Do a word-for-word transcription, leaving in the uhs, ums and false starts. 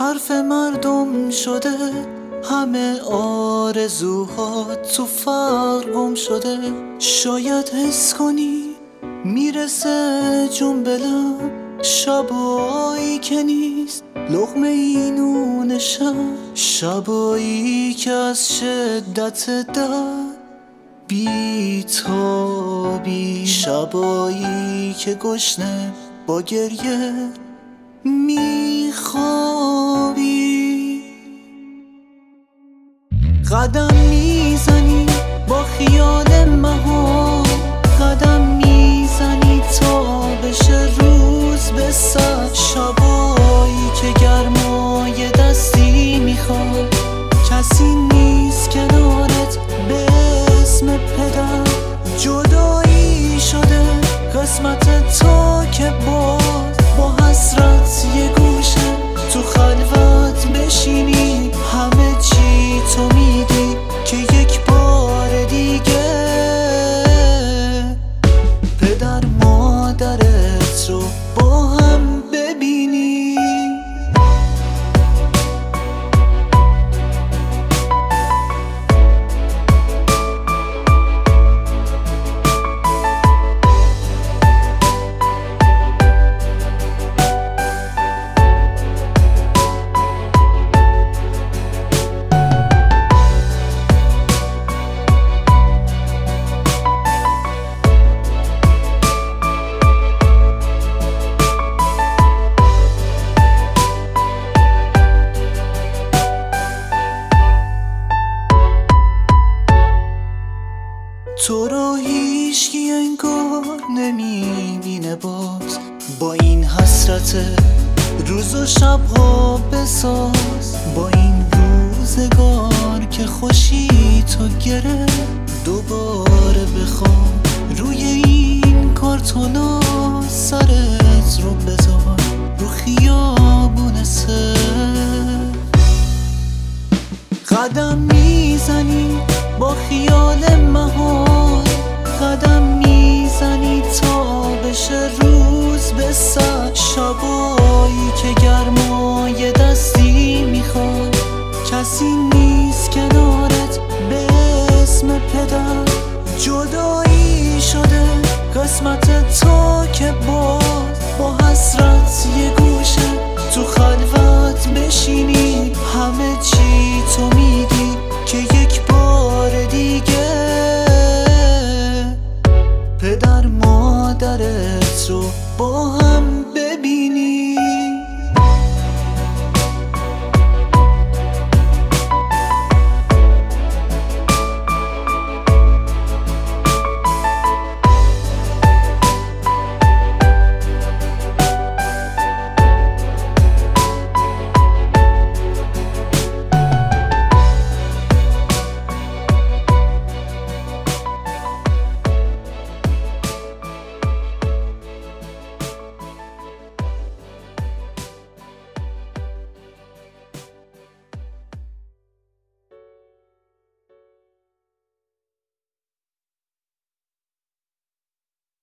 حرف مردم شده، همه آرزوها تو فقر گم شده. شاید حس کنی میرسه جون بلم، شبایی که نیست لقمه این نون شب، شبایی که از شدت درد بی تابی، شبایی که گشنه با گریه میخوابی. قدم میزنی با خیال مهار، قدم میزنی تا بشه روز به سر، شبایی که گرمای دستی میخواد، کسی نیست کنارت به اسم پدر. جدایی شده قسمت تا که باز با حسرت یه گوشه تو خلوت بشینی، همه چی تو میدی که یک بار دیگه پدر مادرت رو با هم ببینی. تو رو هیچکی انگار نمیبینه باز، با این حسرت روز و شبها بساز، با این روزگار که خوشی تو گره دوباره بخواب، روی این کارتونا سرت رو بذار رو خیابون سر. قدم میزنی با خیال مهار، قدم میزنی تا بشه روز به سر، شبایی که گرمای دستی میخواد، کسی نیست کنارت به اسم پدر. جدایی شده قسمت تا که باز با حسرت یه گوشه تو خلوت بشینی، همه چی تو میدی که یک بار دیگه پدر مادرت رو با هم